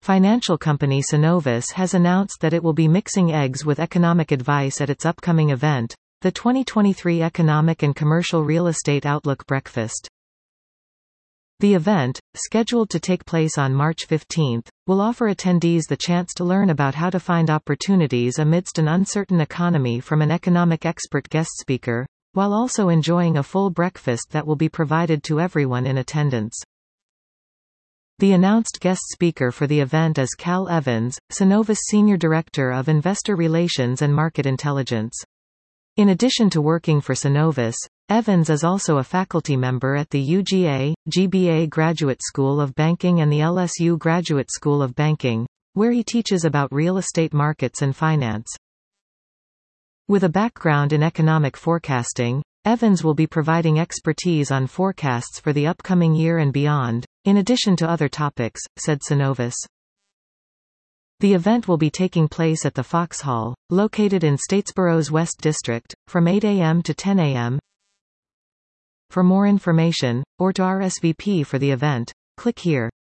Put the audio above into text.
Financial company Synovus has announced that it will be mixing eggs with economic advice at its upcoming event, the 2023 Economic and Commercial Real Estate Outlook Breakfast. The event, scheduled to take place on March 15, will offer attendees the chance to learn about how to find opportunities amidst an uncertain economy from an economic expert guest speaker, while also enjoying a full breakfast that will be provided to everyone in attendance. The announced guest speaker for the event is Cal Evans, Synovus Senior Director of Investor Relations and Market Intelligence. In addition to working for Synovus, Evans is also a faculty member at the UGA, GBA Graduate School of Banking and the LSU Graduate School of Banking, where he teaches about real estate markets and finance. With a background in economic forecasting, Evans will be providing expertise on forecasts for the upcoming year and beyond, in addition to other topics, said Synovus. The event will be taking place at the Fox Hall, located in Statesboro's West District, from 8 a.m. to 10 a.m. For more information, or to RSVP for the event, click here.